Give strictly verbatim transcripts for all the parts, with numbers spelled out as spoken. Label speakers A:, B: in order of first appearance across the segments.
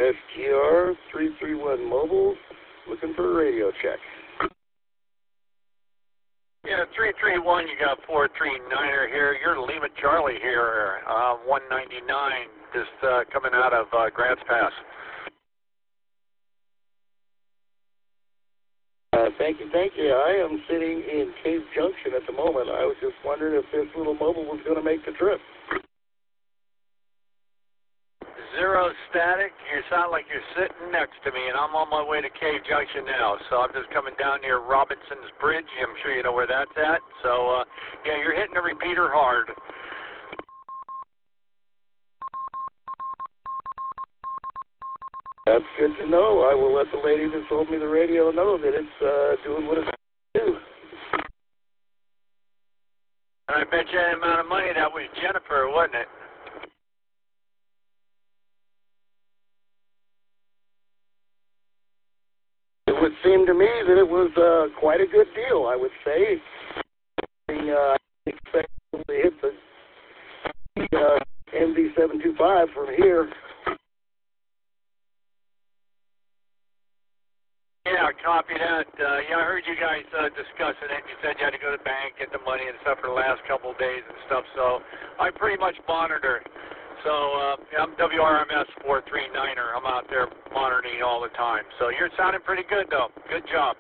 A: S G R three three one Mobile, looking for a radio check.
B: Yeah, three three one, you got four three niner here. You're Lima Charlie here, uh, one ninety-nine, just uh, coming out of uh, Grants Pass.
A: Uh, thank you, thank you. I am sitting in Cave Junction at the moment. I was just wondering if this little mobile was going to make the trip.
B: Zero static. You sound like you're sitting next to me, and I'm on my way to Cave Junction now. So I'm just coming down near Robinson's Bridge. I'm sure you know where that's at. So, uh, yeah, you're hitting the repeater hard.
A: That's good to know. I will let the lady that sold me the radio know that it's uh, doing what it's doing.
B: And I bet you the amount of money that was Jennifer, wasn't it?
A: It would seem to me that it was uh, quite a good deal, I would say. The, uh, I expect to hit the uh, M V seven two five from here.
B: Yeah, copy that. Uh, yeah, I heard you guys uh, discussing it. You said you had to go to the bank, get the money and stuff for the last couple of days and stuff. So I pretty much monitor. So uh, I'm W R M S four three niner. I'm out there monitoring all the time. So you're sounding pretty good, though. Good job.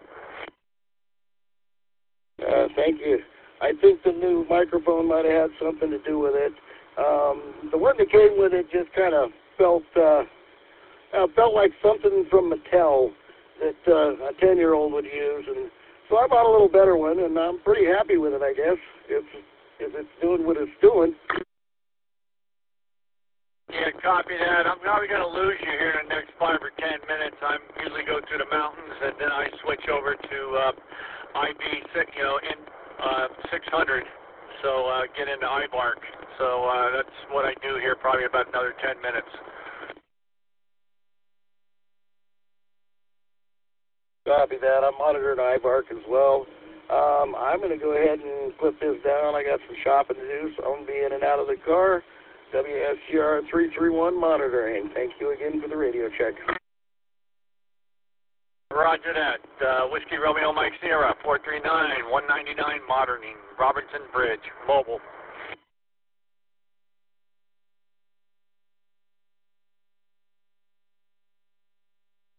A: Uh, thank you. I think the new microphone might have had something to do with it. Um, the one that came with it just kind of felt uh, uh, felt like something from Mattel that uh, a ten-year-old would use, and so I bought a little better one, and I'm pretty happy with it, I guess, if if it's doing what it's doing.
B: Yeah, copy that. I'm probably going to lose you here in the next five or ten minutes. I usually go through the mountains, and then I switch over to uh, I B, you know, in uh, six hundred, so uh, get into I BARC. So uh, that's what I do here, probably about another ten minutes.
A: Copy that. I'm monitoring I BARC as well. Um, I'm going to go ahead and put this down. I got some shopping to do, so I'm going to be in and out of the car. W S G R three three one monitoring. Thank you again for the radio check.
B: Roger that. Uh, Whiskey Romeo Mike Sierra, four three nine, one ninety-nine, monitoring, Robertson Bridge, mobile.